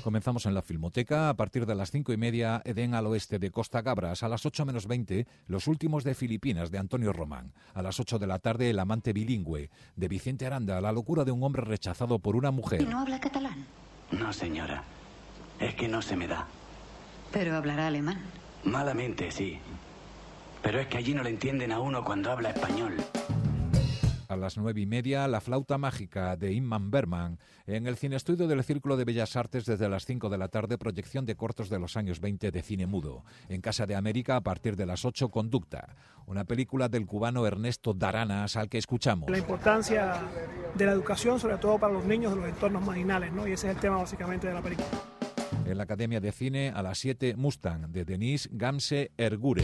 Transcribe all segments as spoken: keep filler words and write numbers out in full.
Comenzamos en la Filmoteca. A partir de las cinco y media, Edén al oeste de Costa Gabras. A las ocho menos veinte, Los últimos de Filipinas, de Antonio Román. A las ocho de la tarde, El amante bilingüe, de Vicente Aranda. La locura de un hombre rechazado por una mujer. ¿Y no habla catalán? No, señora. Es que no se me da. Pero hablará alemán. Malamente, sí. Pero es que allí no le entienden a uno cuando habla español. A las nueve y media, La flauta mágica, de Ingmar Bergman. En el Cineestudio del Círculo de Bellas Artes, desde las cinco de la tarde, proyección de cortos de los años veinte de cine mudo. En Casa de América, a partir de las ocho, Conducta, una película del cubano Ernesto Daranas, al que escuchamos. La importancia de la educación, sobre todo para los niños de los entornos marginales, ¿no? Y ese es el tema básicamente de la película. En la Academia de Cine, a las siete, Mustang, de Denise Gamse Ergure.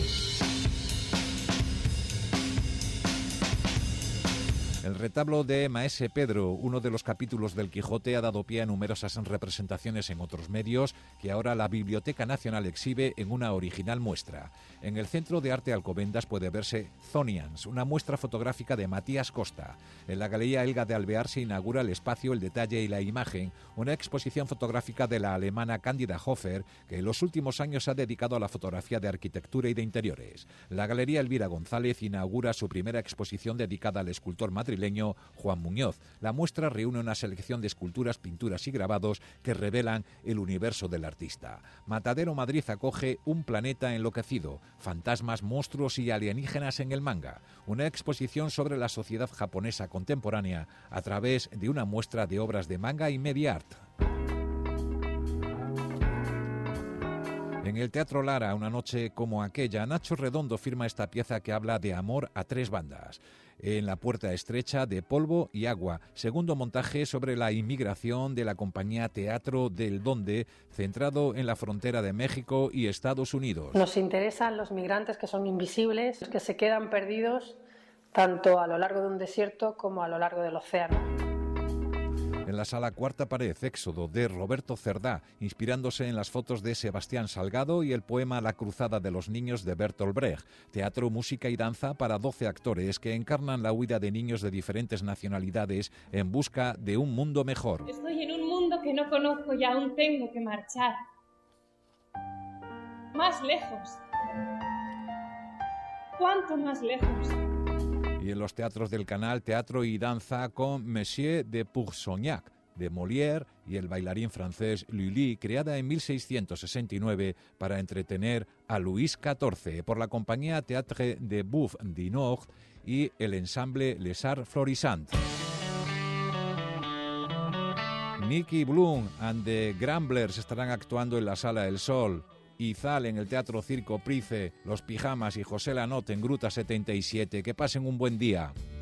El retablo de Maese Pedro, uno de los capítulos del Quijote, ha dado pie a numerosas representaciones en otros medios que ahora la Biblioteca Nacional exhibe en una original muestra. En el Centro de Arte Alcobendas puede verse Zonians, una muestra fotográfica de Matías Costa. En la Galería Elga de Alvear se inaugura El espacio, el detalle y la imagen, una exposición fotográfica de la alemana Cándida Hofer, que en los últimos años se ha dedicado a la fotografía de arquitectura y de interiores. La Galería Elvira González inaugura su primera exposición dedicada al escultor madrileño Juan Muñoz. La muestra reúne una selección de esculturas, pinturas y grabados que revelan el universo del artista. Matadero Madrid acoge Un planeta enloquecido, fantasmas, monstruos y alienígenas en el manga, una exposición sobre la sociedad japonesa contemporánea a través de una muestra de obras de manga y media art. En el Teatro Lara, Una noche como aquella, Nacho Redondo firma esta pieza que habla de amor a tres bandas. En La puerta estrecha, de Polvo y agua, segundo montaje sobre la inmigración de la compañía Teatro del Donde, centrado en la frontera de México y Estados Unidos. Nos interesan los migrantes que son invisibles, que se quedan perdidos tanto a lo largo de un desierto como a lo largo del océano. En la sala Cuarta Pared, Éxodo, de Roberto Cerdá, inspirándose en las fotos de Sebastián Salgado y el poema La cruzada de los niños de Bertolt Brecht. Teatro, música y danza para doce actores que encarnan la huida de niños de diferentes nacionalidades en busca de un mundo mejor. Estoy en un mundo que no conozco y aún tengo que marchar. Más lejos. ¿Cuánto más lejos? Y en los teatros del canal, teatro y danza con Monsieur de Pourceaugnac, de Molière, y el bailarín francés Lully, creada en mil seiscientos sesenta y nueve para entretener a Luis catorce, por la compañía Théâtre de Bouffe du Nord y el ensamble Les Arts Florissants. Nicky Bloom and the Gramblers estarán actuando en la Sala El Sol. Izal en el Teatro Circo Price, Los Pijamas y José Lanot en Gruta setenta y siete. Que pasen un buen día.